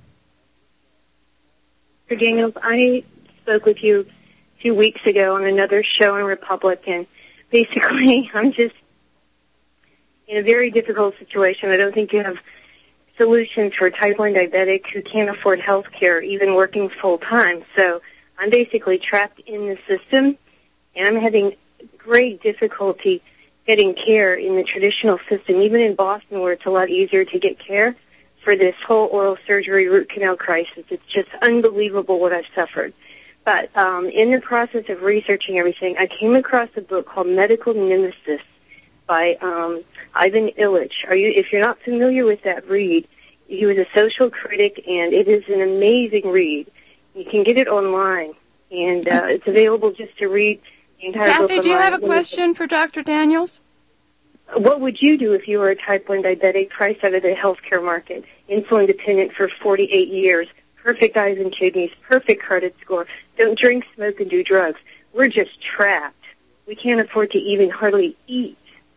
Doctor Daniels, I spoke with you a few weeks ago on another show in Republic, and basically I'm just in a very difficult situation. I don't think you have solutions for type one diabetic who can't afford health care, even working full-time. So I'm basically trapped in the system, and I'm having great difficulty getting care in the traditional system, even in Boston where it's a lot easier to get care for this whole oral surgery root canal crisis. It's just unbelievable what I've suffered. But um, in the process of researching everything, I came across a book called Medical Nemesis by um, Ivan Illich. Are you? If you're not familiar with that read, he was a social critic, and it is an amazing read. You can get it online, and uh, it's available just to read the entire book. Kathy, do you online. have a question for Doctor Daniels? What would you do if you were a type one diabetic priced out of the healthcare market, insulin dependent for forty-eight years, perfect eyes and kidneys, perfect credit score, don't drink, smoke, and do drugs? We're just trapped. We can't afford to even hardly eat.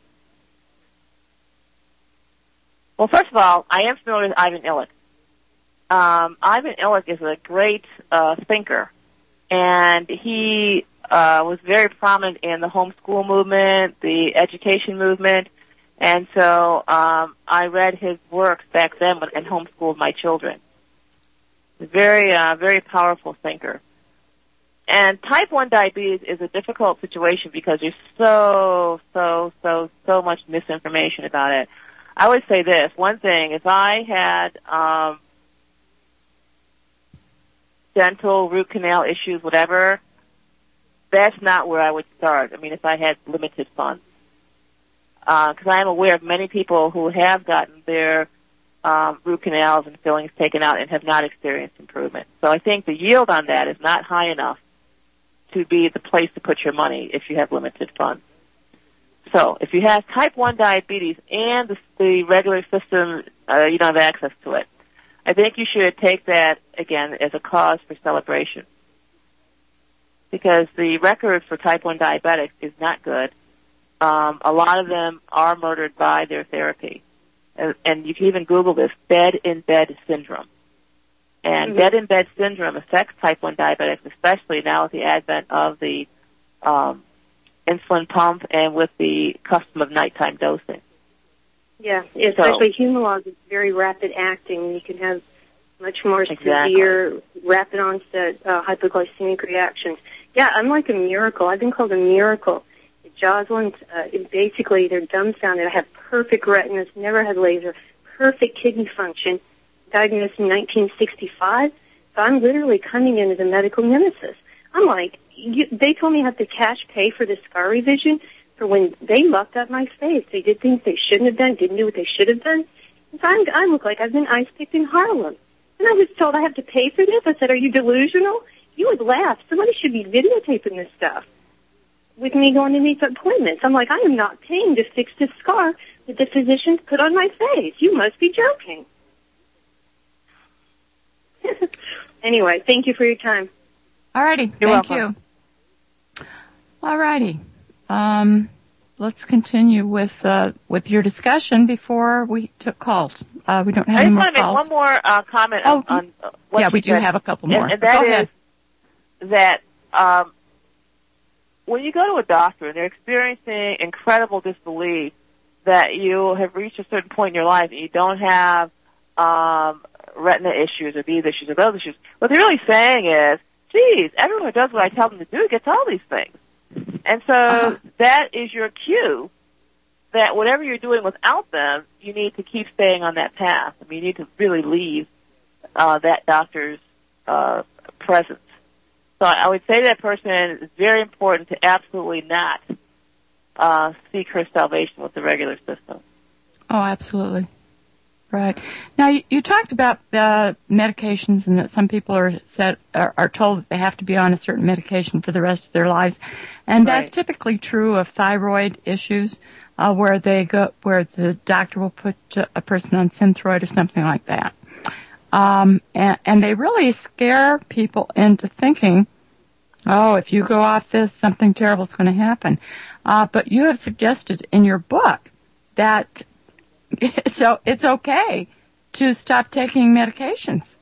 Well, first of all, I am familiar with Ivan Illich. Um, Ivan Illich is a great uh, thinker, and he uh, was very prominent in the homeschool movement, the education movement, and so um, I read his works back then and homeschooled my children. Very, uh, very powerful thinker. And type one diabetes is a difficult situation because there's so, so, so, so much misinformation about it. I would say this, one thing, if I had um, dental, root canal issues, whatever, that's not where I would start. I mean, if I had limited funds. Because uh, I am aware of many people who have gotten their um, root canals and fillings taken out and have not experienced improvement. So I think the yield on that is not high enough to be the place to put your money if you have limited funds. So if you have type one diabetes and the, the regular system, uh, you don't have access to it, I think you should take that, again, as a cause for celebration. Because the record for type one diabetics is not good. Um, a lot of them are murdered by their therapy. And, and you can even Google this, bed-in-bed syndrome. And mm-hmm. bed-in-bed syndrome affects type one diabetics, especially now with the advent of the um, insulin pump and with the custom of nighttime dosing. Yeah, especially so, Humalog is very rapid acting. You can have much more exactly. severe, rapid onset uh, hypoglycemic reactions. Yeah, I'm like a miracle. I've been called a miracle. Joslyn's, uh, basically, they're dumbfounded. I have perfect retinas, never had laser, perfect kidney function, diagnosed in nineteen sixty-five. So I'm literally coming in as a medical nemesis. I'm like, you, they told me I have to cash pay for the scar revision for when they mucked up my face. They did things they shouldn't have done, didn't do what they should have done. And so I'm, I look like I've been ice-picked in Harlem. And I was told I have to pay for this. I said, are you delusional? You would laugh. Somebody should be videotaping this stuff with me going to these appointments. I'm like, I am not paying to fix this scar that the physicians put on my face. You must be joking. Anyway, thank you for your time. All righty. You're thank welcome. you. All righty. Um, let's continue with uh, with your discussion before we took calls. Uh, we don't have I any just more want to make calls. one more uh, comment oh, on uh, what yeah, you we do said. have a couple more. And, and that Go is ahead. that um, when you go to a doctor and they're experiencing incredible disbelief that you have reached a certain point in your life and you don't have um, retina issues or these issues or those issues, what they're really saying is, geez, everyone who does what I tell them to do gets all these things. And so uh-huh. that is your cue that whatever you're doing without them, you need to keep staying on that path. I mean, you need to really leave uh, that doctor's uh, presence. So I would say to that person, it's very important to absolutely not uh, seek her salvation with the regular system. Oh, absolutely. Right. Now, you, you talked about uh, medications and that some people are said are, are told that they have to be on a certain medication for the rest of their lives, and Right. that's typically true of thyroid issues, uh, where they go where the doctor will put a person on Synthroid or something like that, um, and, and they really scare people into thinking, oh, if you go off this, something terrible is going to happen. Uh, but you have suggested in your book that so it's okay to stop taking medications.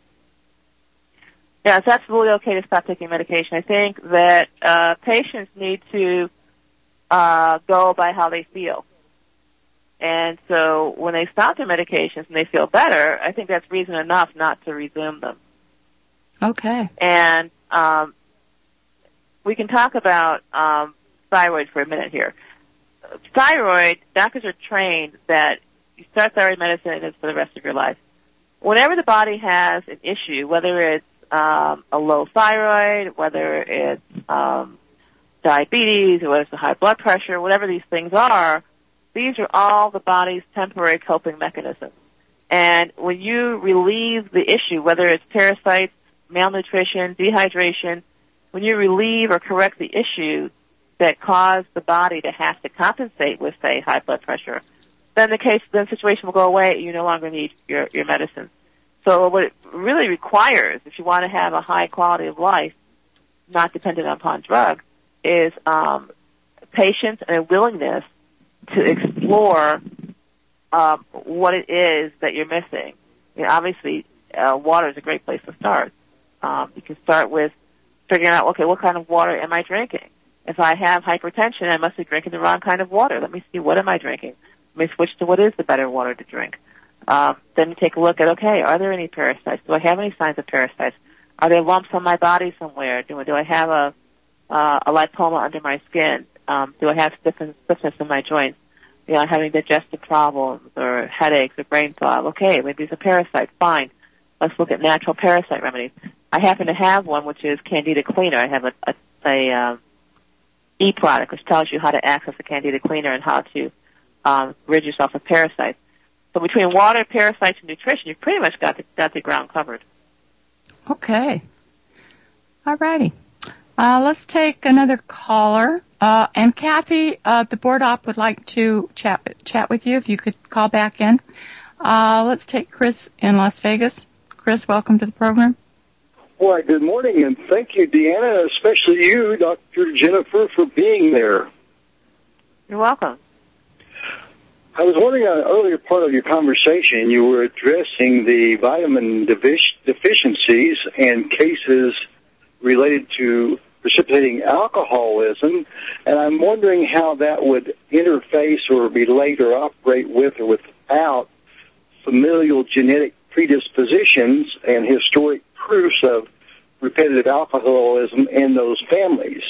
Yeah, it's absolutely okay to stop taking medication. I think that uh, patients need to uh, go by how they feel. And so when they stop their medications and they feel better, I think that's reason enough not to resume them. Okay. And um, we can talk about um, thyroid for a minute here. Thyroid, doctors are trained that you start thyroid medicine and it's for the rest of your life. Whenever the body has an issue, whether it's um, a low thyroid, whether it's um, diabetes, or whether it's a high blood pressure, whatever these things are, these are all the body's temporary coping mechanisms. And when you relieve the issue, whether it's parasites, malnutrition, dehydration, when you relieve or correct the issue that caused the body to have to compensate with, say, high blood pressure, then the case, then the situation will go away. You no longer need your, your medicine. So what it really requires, if you want to have a high quality of life, not dependent upon drugs, is um, patience and a willingness to explore um, what it is that you're missing. You know, obviously, uh, water is a great place to start. Um, you can start with figuring out, okay, what kind of water am I drinking? If I have hypertension, I must be drinking the wrong kind of water. Let me see, what am I drinking? Let me switch to what is the better water to drink. Um, then you take a look at, okay, are there any parasites? Do I have any signs of parasites? Are there lumps on my body somewhere? Do, do I have a, uh, a lipoma under my skin? Um, do I have stiffness, stiffness in my joints? You know, having digestive problems or headaches or brain fog? Okay, maybe it's a parasite. Fine. Let's look at natural parasite remedies. I happen to have one, which is Candida Cleaner. I have a, a, a um, e-product which tells you how to access the Candida Cleaner and how to um, rid yourself of parasites. So between water, parasites, and nutrition, you've pretty much got the, got the ground covered. Okay. All righty. Uh, let's take another caller. Uh, and Kathy, uh, the board op would like to chat chat with you if you could call back in. Uh, let's take Chris in Las Vegas. Chris, welcome to the program. Why, good morning, and thank you, Deanna, especially you, Doctor Jennifer, for being there. You're welcome. I was wondering, on an earlier part of your conversation, you were addressing the vitamin defic- deficiencies and cases related to precipitating alcoholism, and I'm wondering how that would interface or relate or operate with or without familial genetic predispositions and historic proofs of repetitive alcoholism in those families.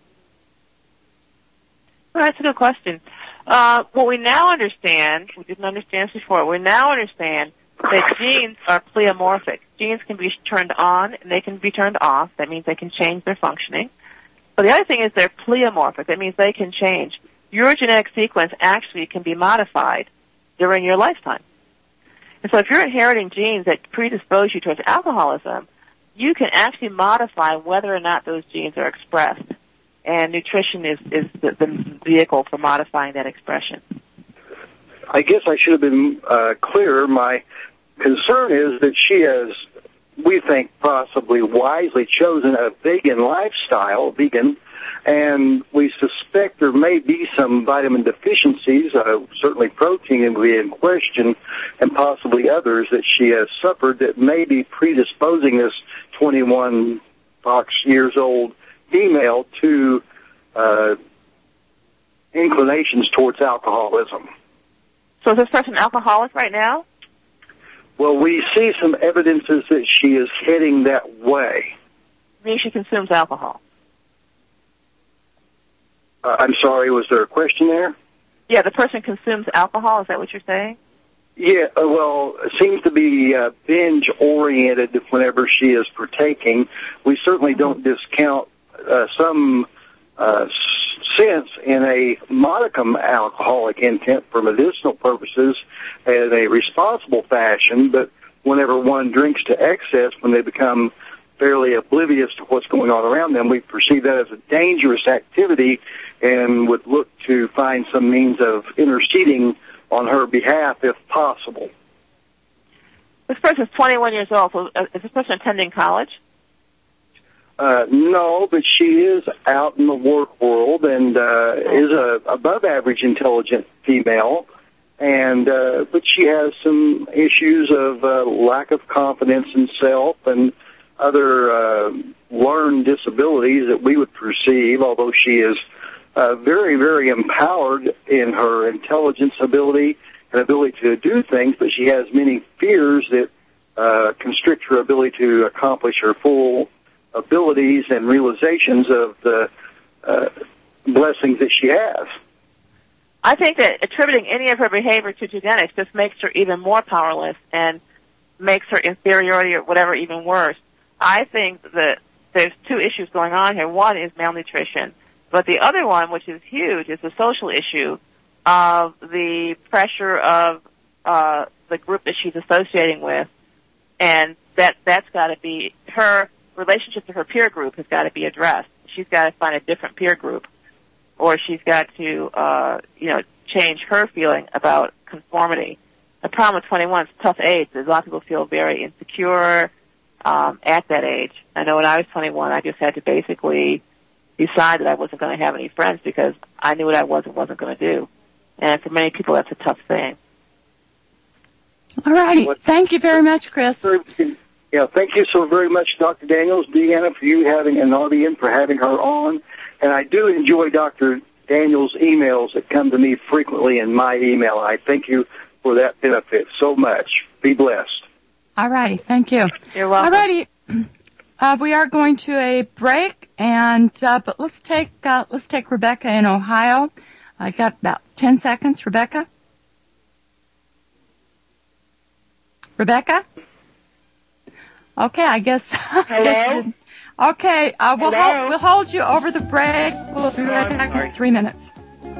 Well, that's a good question. Uh, what we now understand, we didn't understand this before, we now understand that genes are pleomorphic. Genes can be turned on and they can be turned off. That means they can change their functioning. But the other thing is they're pleomorphic. That means they can change. Your genetic sequence actually can be modified during your lifetime. And so if you're inheriting genes that predispose you towards alcoholism, you can actually modify whether or not those genes are expressed. And nutrition is, is the, the vehicle for modifying that expression. I guess I should have been uh, clearer. My concern is that she has, we think, possibly wisely chosen a vegan lifestyle, vegan, and we suspect there may be some vitamin deficiencies, uh, certainly protein would be in question, and possibly others that she has suffered that may be predisposing this twenty-one Fox years old female to uh, inclinations towards alcoholism. So is this person alcoholic right now? Well, we see some evidences that she is heading that way. I mean, she consumes alcohol. Uh, I'm sorry, was there a question there? Yeah, the person consumes alcohol. Is that what you're saying? Yeah, uh, well, it seems to be uh, binge-oriented whenever she is partaking. We certainly don't discount uh, some uh, sense in a modicum alcoholic intent for medicinal purposes in a responsible fashion, but whenever one drinks to excess, when they become fairly oblivious to what's going on around them, we perceive that as a dangerous activity and would look to find some means of interceding on her behalf if possible. This person is twenty-one years old. So is this person attending college? Uh, no, but she is out in the work world and uh, is a above average intelligent female. And uh, but she has some issues of uh, lack of confidence in self and other uh, learned disabilities that we would perceive, although she is uh, very, very empowered in her intelligence ability and ability to do things, but she has many fears that uh, constrict her ability to accomplish her full abilities and realizations of the uh, blessings that she has. I think that attributing any of her behavior to genetics just makes her even more powerless and makes her inferiority or whatever even worse. I think that there's two issues going on here. One is malnutrition, but the other one, which is huge, is the social issue of the pressure of uh, the group that she's associating with, and that that's got to be her relationship to her peer group has got to be addressed. She's got to find a different peer group, or she's got to, uh, you know, change her feeling about conformity. The problem with twenty-one is tough age. A lot of people feel very insecure um, at that age. I know when I was twenty-one, I just had to basically decide that I wasn't going to have any friends because I knew what I was and wasn't going to do. And for many people, that's a tough thing. All righty. Thank you very much, Chris. Yeah, thank you so very much, Doctor Daniels, Deanna, for you having an audience, for having her on. And I do enjoy Doctor Daniels' emails that come to me frequently in my email. I thank you for that benefit so much. Be blessed. All righty. Thank you. You're welcome. All righty. Uh, we are going to a break, and uh, but let's take uh, let's take Rebecca in Ohio. I got about ten seconds. Rebecca. Rebecca. Okay, I guess. Hello. I guess you didn't. Okay, uh, we'll Hello? hold, we'll hold you over the break. We'll be right back in three minutes.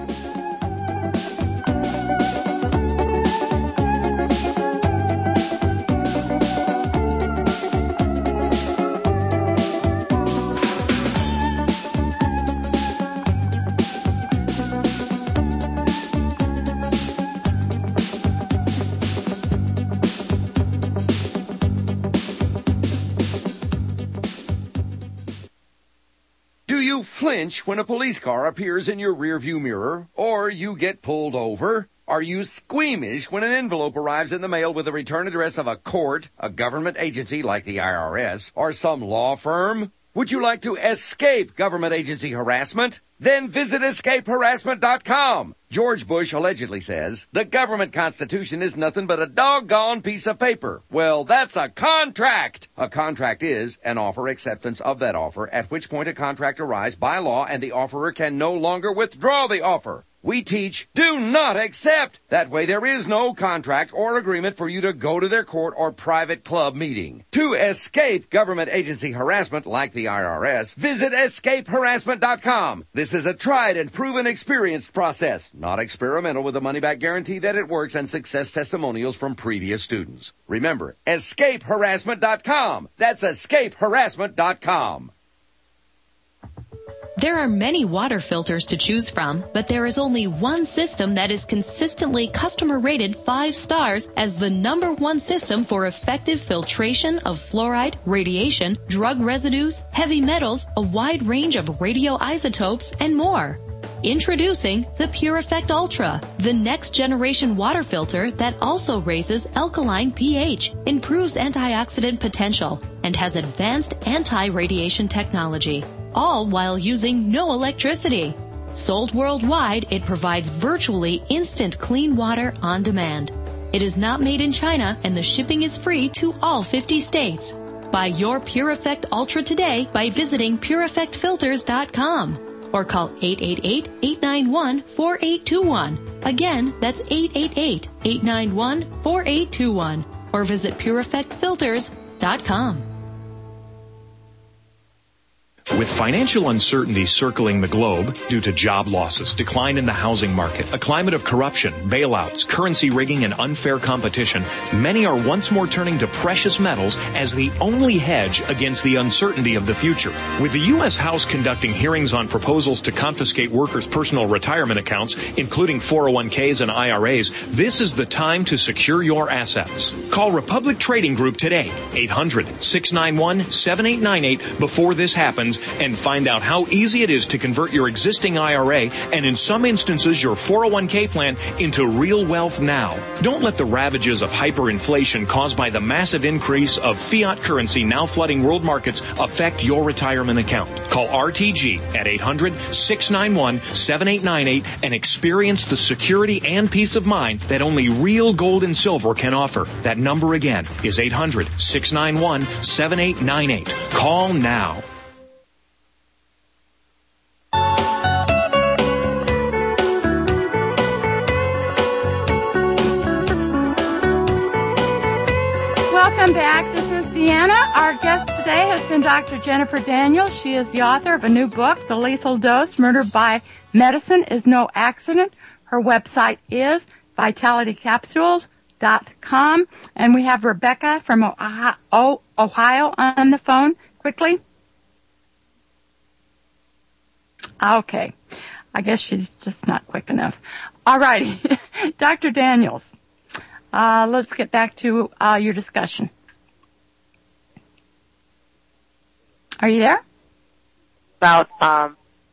Do you flinch when a police car appears in your rearview mirror, or you get pulled over? Are you squeamish when an envelope arrives in the mail with the return address of a court, a government agency like the I R S, or some law firm? Would you like to escape government agency harassment? Then visit escape harassment dot com. George Bush allegedly says, the government constitution is nothing but a doggone piece of paper. Well, that's a contract. A contract is an offer acceptance of that offer, at which point a contract arrives by law and the offerer can no longer withdraw the offer. We teach, do not accept. That way there is no contract or agreement for you to go to their court or private club meeting. To escape government agency harassment like the I R S, visit escape harassment dot com. This is a tried and proven experienced process, not experimental, with a money-back guarantee that it works and success testimonials from previous students. Remember, escape harassment dot com. That's escape harassment dot com. There are many water filters to choose from, but there is only one system that is consistently customer rated five stars as the number one system for effective filtration of fluoride, radiation, drug residues, heavy metals, a wide range of radioisotopes, and more. Introducing the Pure Effect Ultra, the next generation water filter that also raises alkaline pH, improves antioxidant potential, and has advanced anti-radiation technology, all while using no electricity. Sold worldwide, it provides virtually instant clean water on demand. It is not made in China, and the shipping is free to all fifty states. Buy your Pure Effect Ultra today by visiting pure effect filters dot com. Or call eight eight eight, eight nine one, four eight two one. Again, that's eight eight eight, eight nine one, four eight two one. Or visit pure effect filters dot com. With financial uncertainty circling the globe due to job losses, decline in the housing market, a climate of corruption, bailouts, currency rigging, and unfair competition, many are once more turning to precious metals as the only hedge against the uncertainty of the future. With the U S House conducting hearings on proposals to confiscate workers' personal retirement accounts, including four oh one k's and I R A's, this is the time to secure your assets. Call Republic Trading Group today, eight hundred, six nine one, seven eight nine eight, before this happens, and find out how easy it is to convert your existing I R A and, in some instances, your four oh one k plan into real wealth now. Don't let the ravages of hyperinflation caused by the massive increase of fiat currency now flooding world markets affect your retirement account. Call R T G at eight hundred, six nine one, seven eight nine eight and experience the security and peace of mind that only real gold and silver can offer. That number again is eight hundred, six nine one, seven eight nine eight. Call now. Welcome back. This is Deanna. Our guest today has been Doctor Jennifer Daniels. She is the author of a new book, The Lethal Dose, Murder by Medicine is No Accident. Her website is vitality capsules dot com. And we have Rebecca from Ohio, Ohio on the phone. Quickly. Okay. I guess she's just not quick enough. All righty. Doctor Daniels, uh, let's get back to uh, your discussion. Are you there? About um,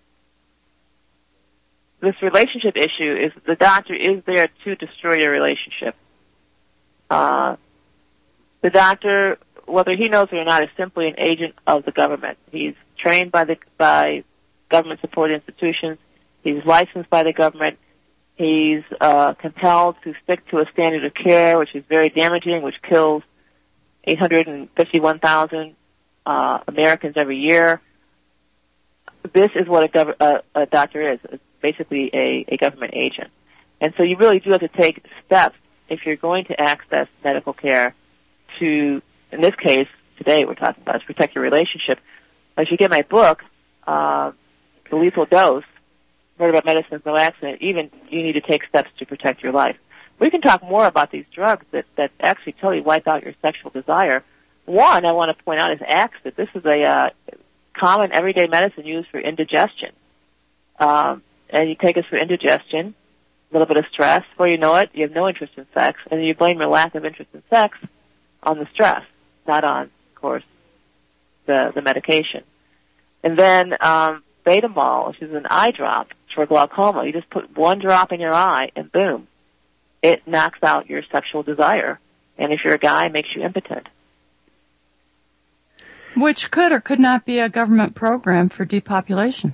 this relationship issue is the doctor is there to destroy your relationship. Uh, the doctor whether he knows it or not, is simply an agent of the government. He's trained by the by government-supported institutions. He's licensed by the government. He's uh, compelled to stick to a standard of care, which is very damaging, which kills eight hundred fifty-one thousand uh, Americans every year. This is what a, gov- uh, a doctor is. It's basically a, a government agent. And so you really do have to take steps if you're going to access medical care to, in this case, today we're talking about is protect your relationship. As you get my book, uh, The Lethal Dose, Murder by Medicine is No Accident, even you need to take steps to protect your life. We can talk more about these drugs that, that actually totally wipe out your sexual desire. One I want to point out is Axid. This is a uh, common everyday medicine used for indigestion. Um, and you take it for indigestion, a little bit of stress. Before you know it, you have no interest in sex, and you blame your lack of interest in sex on the stress, not on, of course, the, the medication. And then um, Betamol, which is an eye drop for glaucoma. You just put one drop in your eye, and boom, it knocks out your sexual desire. And if you're a guy, it makes you impotent. Which could or could not be a government program for depopulation.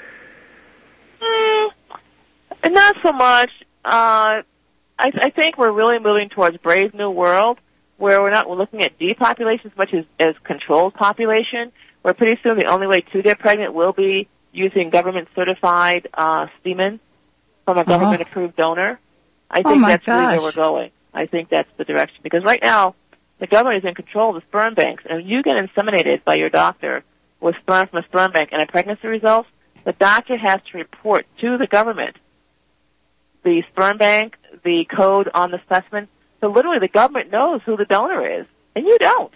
Mm, not so much. Uh, I, I think we're really moving towards Brave New World, where we're not looking at depopulation as much as, as controlled population, where pretty soon the only way to get pregnant will be using government-certified uh, semen from a government-approved donor. I think oh that's gosh. really where we're going. I think that's the direction. Because right now, the government is in control of the sperm banks, and you get inseminated by your doctor with sperm from a sperm bank and a pregnancy result, the doctor has to report to the government the sperm bank, the code on the specimen. So literally the government knows who the donor is, and you don't.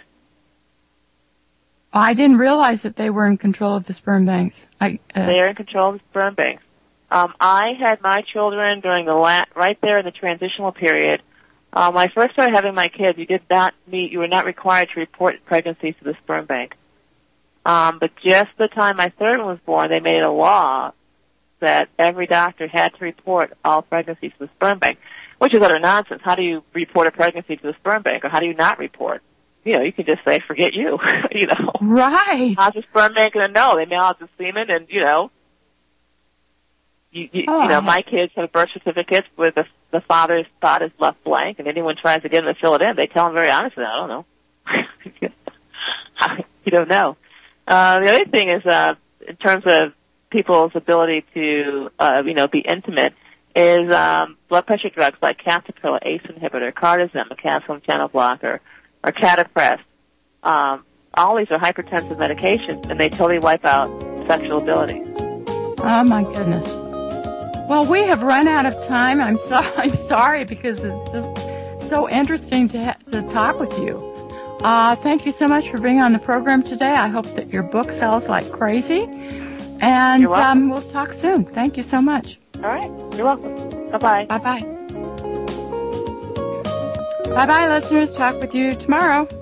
I didn't realize that they were in control of the sperm banks. I, uh, they are in control of the sperm banks. Um, I had my children during the la- right there in the transitional period. Um, when I first started having my kids, you did not meet, you were not required to report pregnancies to the sperm bank. Um, but just the time my third one was born, they made a law that every doctor had to report all pregnancies to the sperm bank, which is utter nonsense. How do you report a pregnancy to the sperm bank, or how do you not report? You know, you can just say, forget you, you know. Right. How's the sperm bank going to know? They mail out the semen and, you know, you, you, oh, you know, my kids have birth certificates where the, the father's spot is left blank, and anyone tries to get them to fill it in, they tell them very honestly, I don't know. You don't know. Uh, the other thing is, uh, in terms of people's ability to, uh, you know, be intimate, is um, blood pressure drugs like Captopril, ACE inhibitor, Cardizem, a calcium channel blocker, or Catapress. Um, all these are hypertensive medications, and they totally wipe out sexual ability. Oh, my goodness. Well, we have run out of time. I'm, so- I'm sorry because it's just so interesting to, ha- to talk with you. Uh, thank you so much for being on the program today. I hope that your book sells like crazy. And um, we'll talk soon. Thank you so much. All right. You're welcome. Bye-bye. Bye-bye. Bye-bye, listeners. Talk with you tomorrow.